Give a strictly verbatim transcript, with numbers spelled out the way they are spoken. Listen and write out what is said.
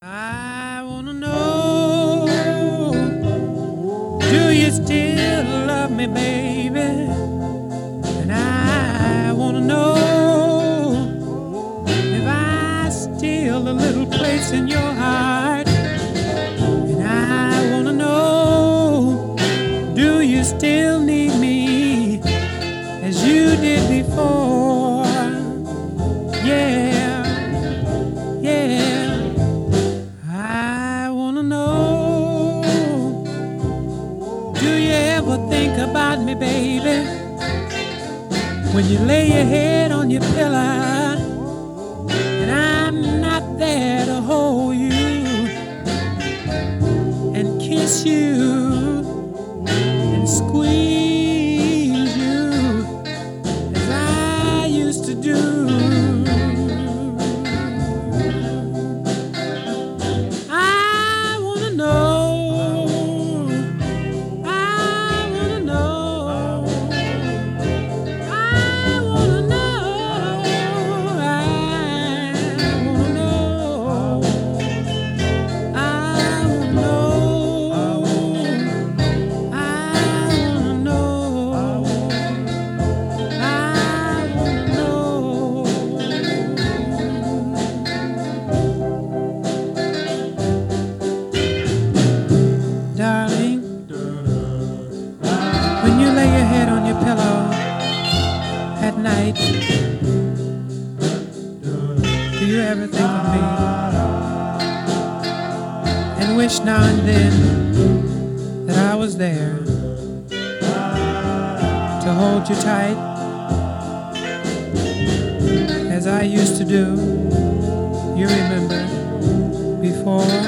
I wanna know, do you still love me, baby? And I wanna know if I steal a little place in your heart. And I wanna know, do you still need me as you did before? Yeah, yeah. I wanna know, do you ever think about me, baby? When you lay your head on your pillow and I'm not there to hold you and kiss you and squeeze you as I used to do. Darling, when you lay your head on your pillow at night, do you ever think of me and wish now and then that I was there to hold you tight as I used to do? You remember before?